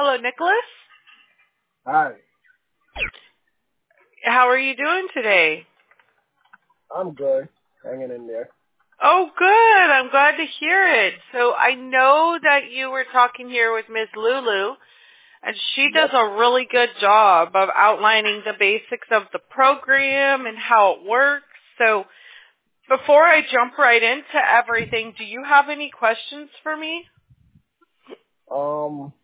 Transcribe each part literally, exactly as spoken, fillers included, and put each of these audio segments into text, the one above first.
Hello, Nicholas. Hi. How are you doing today? I'm good. Hanging in there. Oh, good. I'm glad to hear it. So I know that you were talking here with Miz Lulu, and she does a really good job of outlining the basics of the program and how it works. So before I jump right into everything, do you have any questions for me? Um,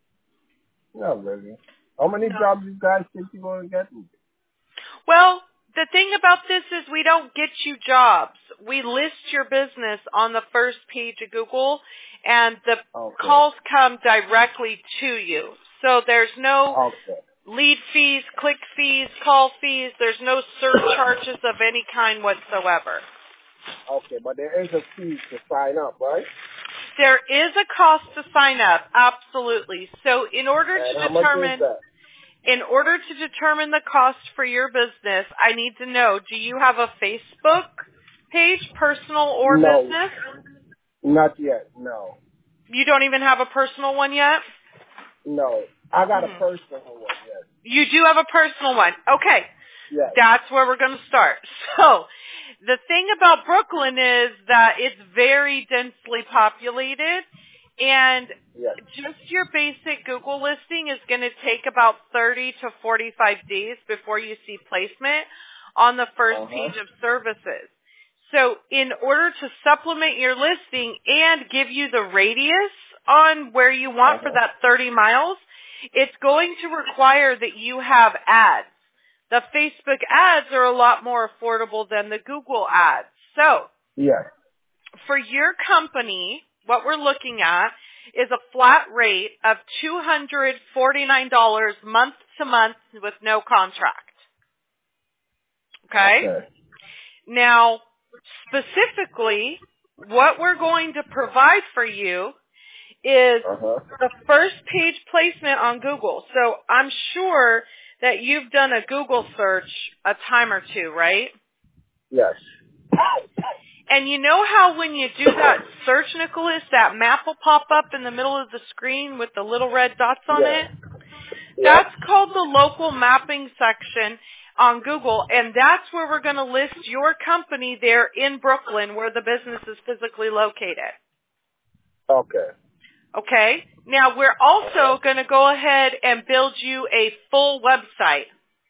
not really. How many No. jobs you guys think you're going to get? Well, the thing about this is we don't get you jobs. We list your business on the first page of Google, and the Okay. calls come directly to you. So there's no Okay. lead fees, click fees, call fees. There's no surcharges of any kind whatsoever. Okay, but there is a fee to sign up, right? There is a cost to sign up, absolutely. So in order And to how much is determine that? In order to determine the cost for your business, I need to know, do you have a Facebook page, personal or No, business? not yet. No, You don't even have a personal one yet? no. I got a Hmm. personal one. Yes. You do have a personal one. Okay. Yes. That's where we're going to start. So, the thing about Brooklyn is that it's very densely populated, and Yes. just your basic Google listing is going to take about thirty to forty-five days before you see placement on the first Uh huh. page of services. So in order to supplement your listing and give you the radius on where you want Uh for huh. that thirty miles, it's going to require that you have ads. The Facebook ads are a lot more affordable than the Google ads. So Yes. for your company, what we're looking at is a flat rate of two hundred forty-nine dollars month to month with no contract. Okay? Okay. Now, specifically, what we're going to provide for you is Uh huh. the first page placement on Google. So I'm sure that you've done a Google search a time or two, right? Yes. And you know how when you do that search, Nicholas, that map will pop up in the middle of the screen with the little red dots on Yes. it? Yes. That's called the local mapping section on Google, and that's where we're going to list your company there in Brooklyn where the business is physically located. Okay. Okay? Now, we're also going to go ahead and build you a full website.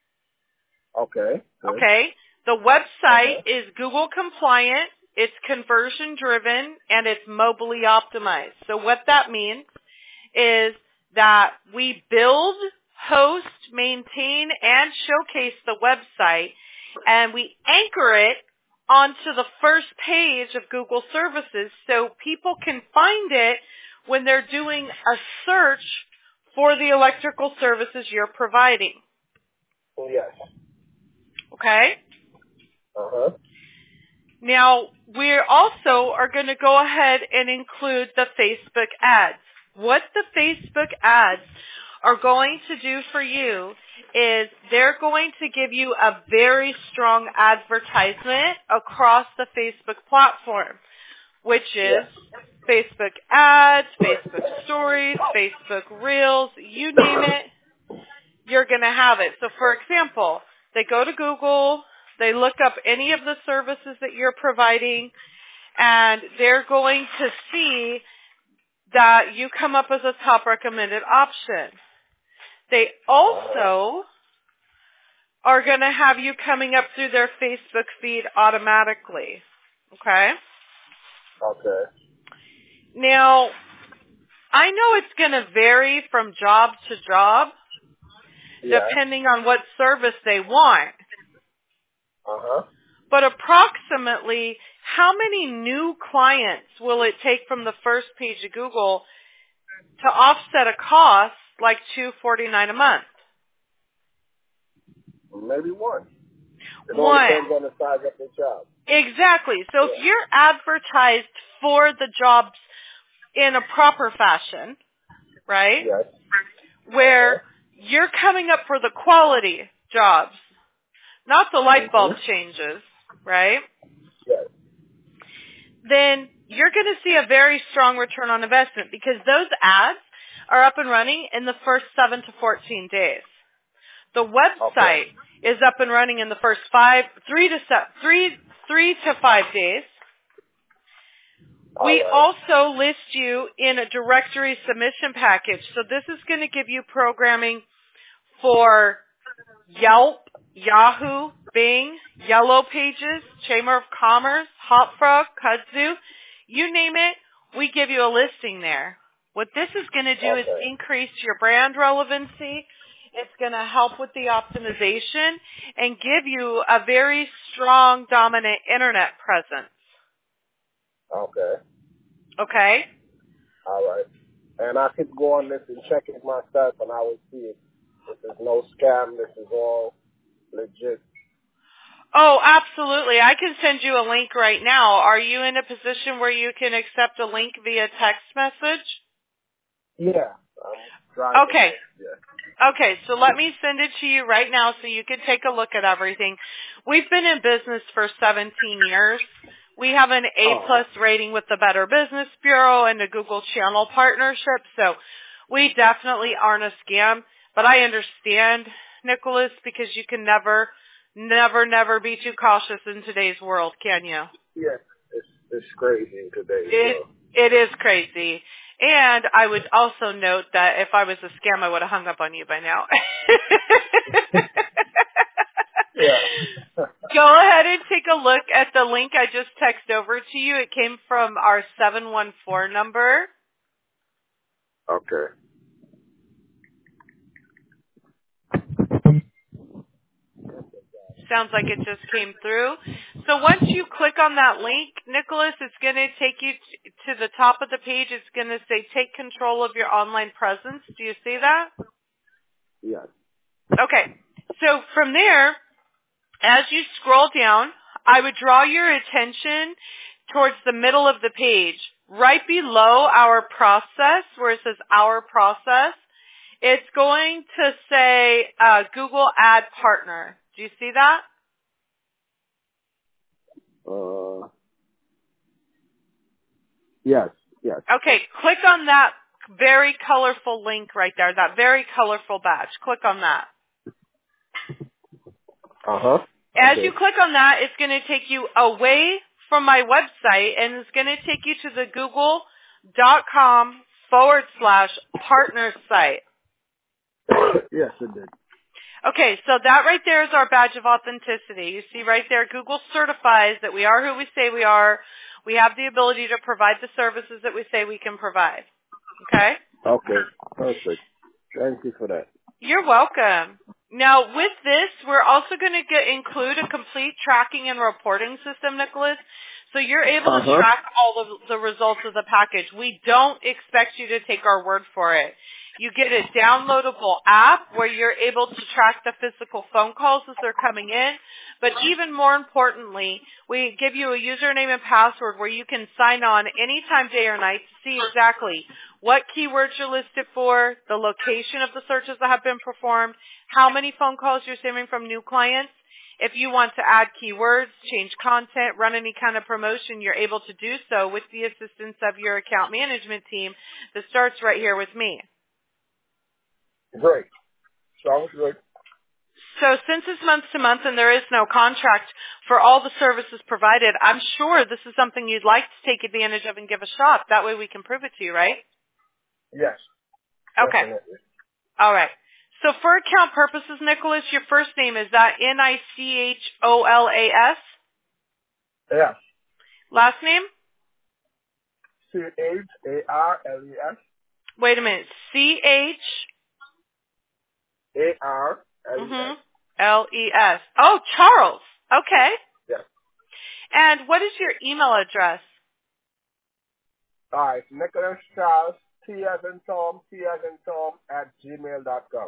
Okay. Good. Okay? The Uh website huh. is Google compliant, it's conversion driven, and it's mobily optimized. So what that means is that we build, host, maintain, and showcase the website, and we anchor it onto the first page of Google services so people can find it when they're doing a search for the electrical services you're providing. Yes. Okay? Uh huh. Now, we also are going to go ahead and include the Facebook ads. What the Facebook ads are going to do for you is they're going to give you a very strong advertisement across the Facebook platform, which is Yes. Facebook ads, Facebook stories, Facebook reels, you name it, you're going to have it. So for example, they go to Google, they look up any of the services that you're providing, and they're going to see that you come up as a top recommended option. They also are going to have you coming up through their Facebook feed automatically. Okay? Okay. Now, I know it's going to vary from job to job, Yeah. depending on what service they want. Uh-huh. But approximately, how many new clients will it take from the first page of Google to offset a cost like two hundred forty-nine dollars a month? Maybe one. It all One. depends on the size of the job. Exactly. So Yeah. if you're advertised for the jobs in a proper fashion, right, Yes. where you're coming up for the quality jobs, not the light bulb Mm-hmm. changes, right, Yes. then you're going to see a very strong return on investment because those ads are up and running in the first seven to fourteen days. The website Okay. is up and running in the first five, three to se- three, three to five days. All We right. also list you in a directory submission package. So this is going to give you programming for Yelp, Yahoo, Bing, Yellow Pages, Chamber of Commerce, HopFrog, Kudzu, you name it, we give you a listing there. What this is going to do Okay. is increase your brand relevancy. It's going to help with the optimization and give you a very strong, dominant internet presence. Okay. Okay? All right. And I could go on this and check it myself, and I will see if this is no scam. This is all legit. Oh, absolutely. I can send you a link right now. Are you in a position where you can accept a link via text message? Yeah. I'm driving. Okay. Yeah. Okay, so let me send it to you right now so you can take a look at everything. We've been in business for seventeen years. We have an A-plus rating with the Better Business Bureau and a Google Channel partnership, so we definitely aren't a scam. But I understand, Nicholas, because you can never, never, never be too cautious in today's world, can you? Yeah. It's it's crazy in today's It, world. it is crazy. And I would also note that if I was a scam, I would have hung up on you by now. Yeah. Go ahead and take a look at the link I just texted over to you. It came from our seven one four number. Okay. Sounds like it just came through. So once you click on that link, Nicholas, it's going to take you t- to the top of the page. It's going to say take control of your online presence. Do you see that? Yes. Okay. So from there, as you scroll down, I would draw your attention towards the middle of the page. Right below our process, where it says our process, it's going to say uh, Google Ad Partner. Do you see that? Uh. Yes. Yes. Okay, click on that very colorful link right there, that very colorful badge. Click on that. Uh huh. As Okay. you click on that, it's going to take you away from my website, and it's going to take you to the google.com forward slash partner site. Yes, it did. Okay, so that right there is our badge of authenticity. You see right there, Google certifies that we are who we say we are. We have the ability to provide the services that we say we can provide. Okay? Okay. Perfect. Thank you for that. You're welcome. Now, with this, we're also going to get, include a complete tracking and reporting system, Nicholas, so you're able to Uh-huh. track all of the results of the package. We don't expect you to take our word for it. You get a downloadable app where you're able to track the physical phone calls as they're coming in, but even more importantly, we give you a username and password where you can sign on anytime, day or night, to see exactly what keywords you're listed for, the location of the searches that have been performed, how many phone calls you're receiving from new clients. If you want to add keywords, change content, run any kind of promotion, you're able to do so with the assistance of your account management team that starts right here with me. Great. Sounds good. So since it's month to month and there is no contract for all the services provided, I'm sure this is something you'd like to take advantage of and give a shot. That way we can prove it to you, right? Yes. Okay. Definitely. All right. So for account purposes, Nicholas, your first name, is that N I C H O L A S? Yes. Last name? C H A R L E S. Wait a minute. C H A R L E S. mm-hmm, L E S. Oh, Charles. Okay. Yes. And what is your email address? All right. Nicholas Charles, T as in Tom, T as in Tom, at gmail dot com.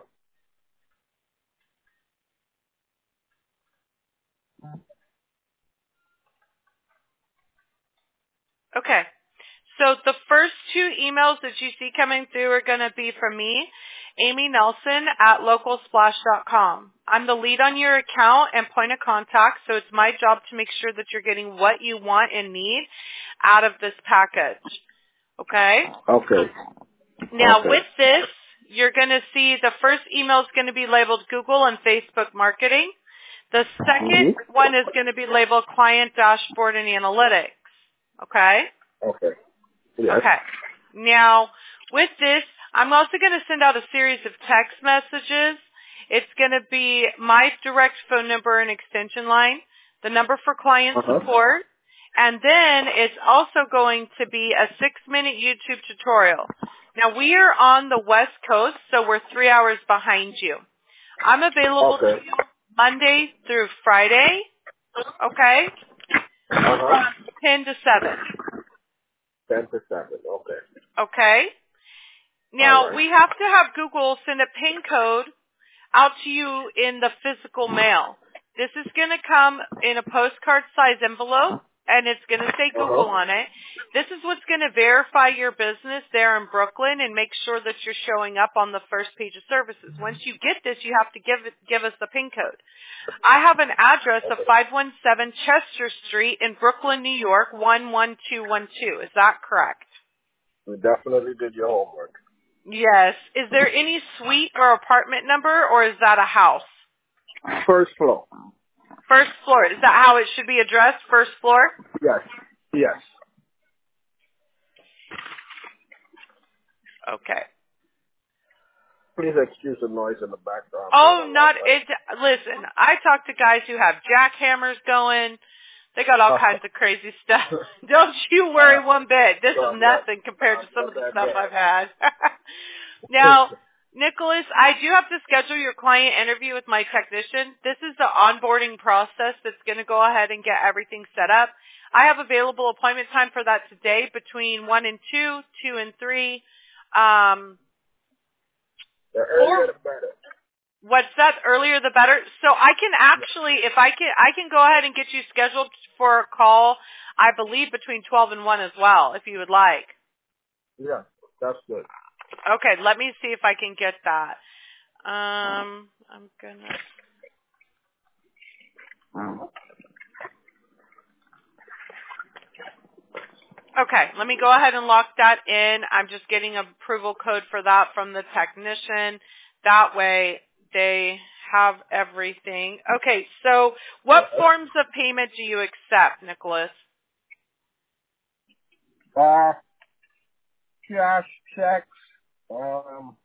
Okay. So the first two emails that you see coming through are going to be from me, Amy Nelson at local splash dot com. I'm the lead on your account and point of contact, so it's my job to make sure that you're getting what you want and need out of this package. Okay? Okay. Now, Okay. with this, you're going to see the first email is going to be labeled Google and Facebook Marketing. The second Mm-hmm. one is going to be labeled Client Dashboard and Analytics. Okay? Okay. Yes. Okay. Now, with this, I'm also going to send out a series of text messages. It's going to be my direct phone number and extension line, the number for client Uh-huh. support, and then it's also going to be a six-minute YouTube tutorial. Now, we are on the West Coast, so we're three hours behind you. I'm available Okay. to you Monday through Friday, okay, Uh-huh. from ten to seven, ten to seven. Okay. okay? All Now, right. we have to have Google send a PIN code out to you in the physical mail. This is going to come in a postcard size envelope, and it's going to say Google Uh-huh. on it. This is what's going to verify your business there in Brooklyn and make sure that you're showing up on the first page of services. Once you get this, you have to give it, give us the PIN code. I have an address of five one seven Chester Street in Brooklyn, New York, one one two one two. Is that correct? You definitely did your homework. Yes. Is there any suite or apartment number, or is that a house? First floor. First floor. Is that how it should be addressed? First floor? Yes. Yes. Okay. Please excuse the noise in the background. Oh, There's a lot not of it. Listen, I talk to guys who have jackhammers going. They got all kinds of crazy stuff. Don't you worry one bit. This is nothing compared to some of the stuff I've had. Now, Nicholas, I do have to schedule your client interview with my technician. This is the onboarding process that's going to go ahead and get everything set up. I have available appointment time for that today between one and two, two and three. Um, The earlier or the better. what's that? Earlier the better. So I can actually, if I can, I can go ahead and get you scheduled for a call. I believe between twelve and one as well, if you would like. Yeah, that's good. Okay, let me see if I can get that. Um, I'm gonna. Okay, let me go ahead and lock that in. I'm just getting an approval code for that from the technician. That way they have everything. Okay, so what forms of payment do you accept, Nicholas? Uh, cash, checks, um,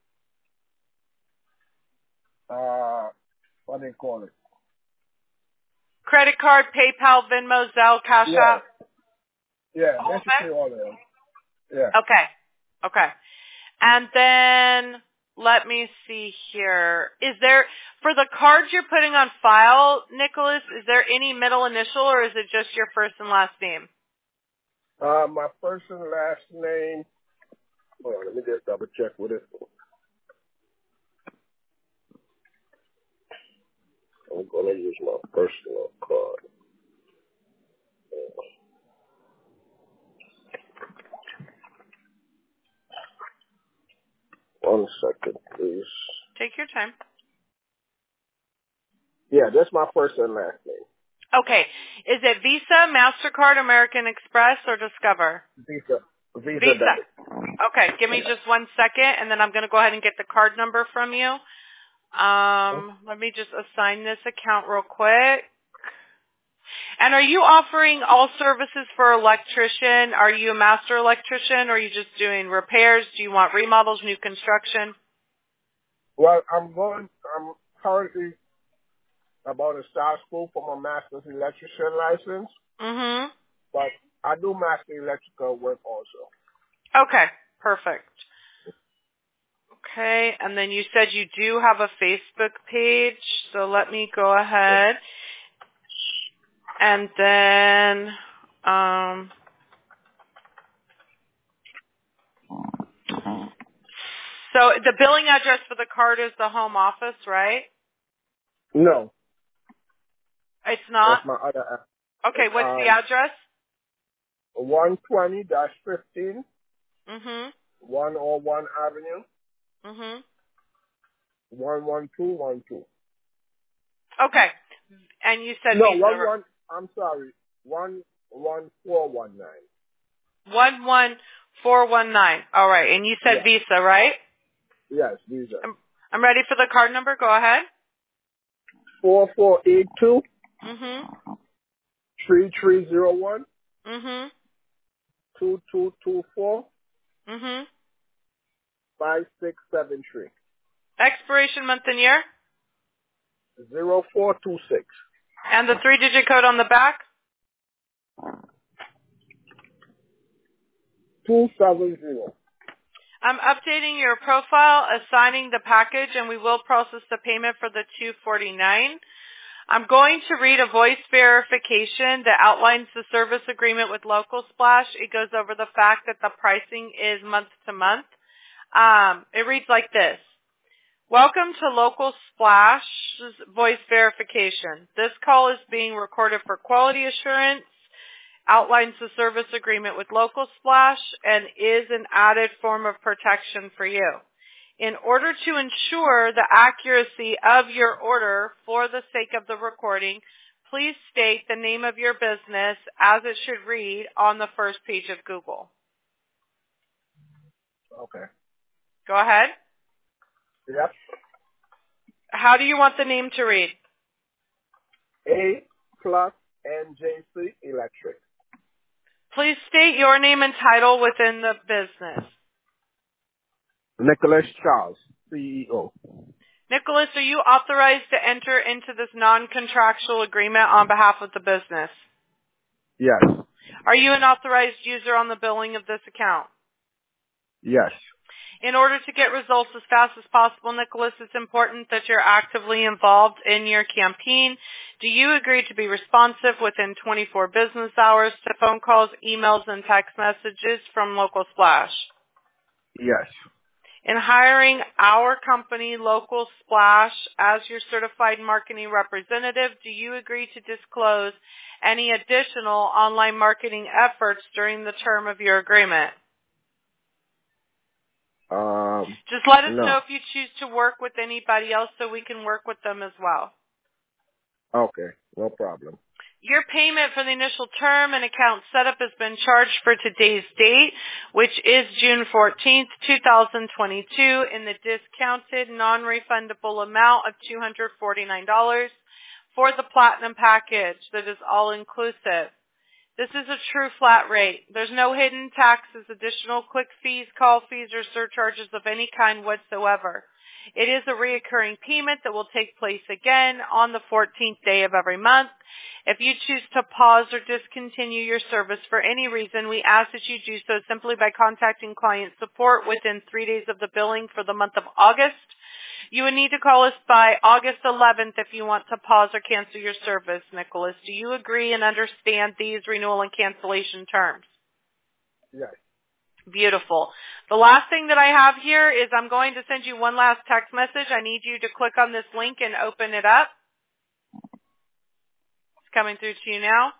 uh, what do you call it? Credit card, PayPal, Venmo, Zelle, Cash Yeah. App? Yeah, All of basically it? all of them. Yeah. Okay, okay. And then let me see here. Is there, for the cards you're putting on file, Nicholas, is there any middle initial or is it just your first and last name? Uh, my first and last name, hold on, let me just double check with it. I'm going to use my personal card. One second, please. Take your time. Yeah, that's my first and last name. Okay. Is it Visa, MasterCard, American Express, or Discover? Visa. Visa, Visa. debit. Okay. Give me just one second, and then I'm going to go ahead and get the card number from you. Um, let me just assign this account real quick. And are you offering all services for electrician? Are you a master electrician, or are you just doing repairs? Do you want remodels, new construction? Well, I'm going, I'm currently about to start school for my master's electrician license, Mm-hmm. but I do master electrical work also. Okay. Perfect. Okay. And then you said you do have a Facebook page, so let me go ahead. And then, um, so the billing address for the card is the home office, right? No, It's that's not? my other app. Okay. It's What's the um address? one twenty dash fifteen, Mm-hmm. one oh one Avenue, Mm-hmm. one one two one two. Okay. And you said No, Visa. one one. I'm sorry, one one four one nine. One one four one nine. All right. And you said Yes. Visa, right? Yes, Visa. I'm, I'm ready for the card number. Go ahead. Four four eight two Mm-hmm. three three zero one Mm-hmm. two two two four Mm-hmm. five six seven three Expiration month and year. zero four two six And the three-digit code on the back. two seven zero. I'm updating your profile, assigning the package, and we will process the payment for the two forty-nine. I'm going to read a voice verification that outlines the service agreement with Local Splash. It goes over the fact that the pricing is month to month. Um, it reads like this. Welcome to Local Splash's voice verification. This call is being recorded for quality assurance, outlines the service agreement with Local Splash, and is an added form of protection for you. In order to ensure the accuracy of your order for the sake of the recording, please state the name of your business as it should read on the first page of Google. Okay. Go ahead. Yep. How do you want the name to read? A plus N J C Electric. Please state your name and title within the business. Nicholas Charles, C E O. Nicholas, are you authorized to enter into this non-contractual agreement on behalf of the business? Yes. Are you an authorized user on the billing of this account? Yes. In order to get results as fast as possible, Nicholas, it's important that you're actively involved in your campaign. Do you agree to be responsive within twenty-four business hours to phone calls, emails, and text messages from Local Splash? Yes. In hiring our company, Local Splash, as your certified marketing representative, do you agree to disclose any additional online marketing efforts during the term of your agreement? Um. Just let us No. know if you choose to work with anybody else so we can work with them as well. Okay. No problem. Your payment for the initial term and account setup has been charged for today's date, which is June fourteenth, two thousand twenty-two, in the discounted non-refundable amount of two hundred forty-nine dollars for the Platinum package that is all-inclusive. This is a true flat rate. There's no hidden taxes, additional quick fees, call fees, or surcharges of any kind whatsoever. It is a reoccurring payment that will take place again on the fourteenth day of every month. If you choose to pause or discontinue your service for any reason, we ask that you do so simply by contacting client support within three days of the billing for the month of August. You would need to call us by August eleventh if you want to pause or cancel your service, Nicholas. Do you agree and understand these renewal and cancellation terms? Yes. Beautiful. The last thing that I have here is I'm going to send you one last text message. I need you to click on this link and open it up. It's coming through to you now.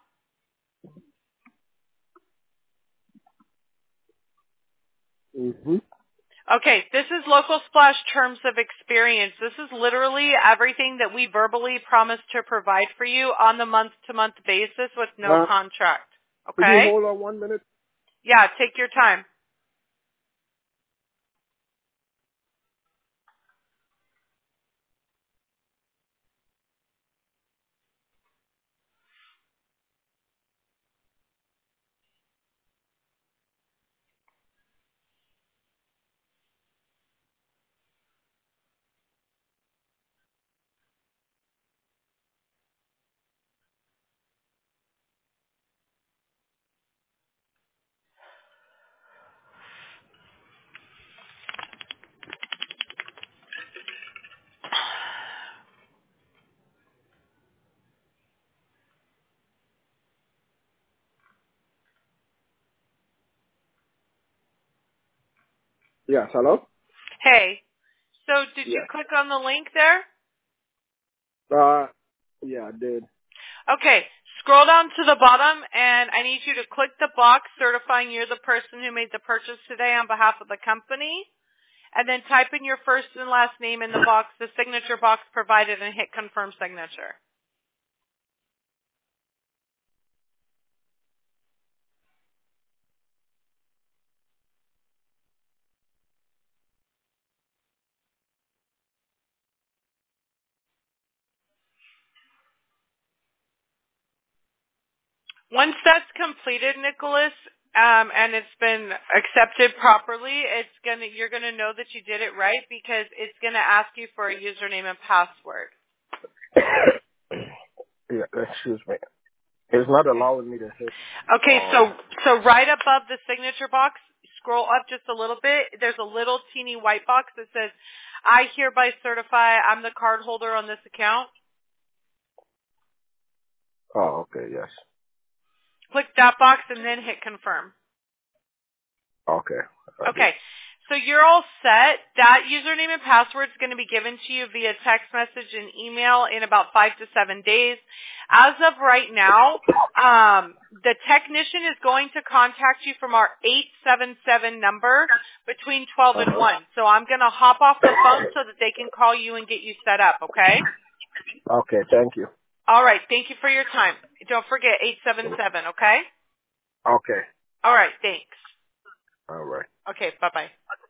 Mm-hmm. Okay, this is Local Splash Terms of Experience. This is literally everything that we verbally promise to provide for you on the month-to-month basis with no Uh, contract. Could you Okay? hold on one minute? Yeah, take your time. Yes. Hello? Hey, so did you Yes. click on the link there? Uh, yeah, I did. Okay, scroll down to the bottom, and I need you to click the box certifying you're the person who made the purchase today on behalf of the company, and then type in your first and last name in the box, the signature box provided, and hit confirm signature. Once that's completed, Nicholas, um, and it's been accepted properly, it's gonna you're gonna know that you did it right because it's gonna ask you for a username and password. Yeah, excuse me. It's not allowing me to hit. Okay, Um, so so right above the signature box, scroll up just a little bit. There's a little teeny white box that says, "I hereby certify I'm the card holder on this account." oh, okay, yes. Click that box and then hit confirm. Okay. I did. Okay, so you're all set. That username and password is going to be given to you via text message and email in about five to seven days. As of right now, um, the technician is going to contact you from our eight seven seven number between twelve and one. So I'm going to hop off the phone so that they can call you and get you set up, okay? Okay, thank you. All right, thank you for your time. Don't forget eight seven seven, okay? Okay. All right, thanks. All right. Okay, bye-bye.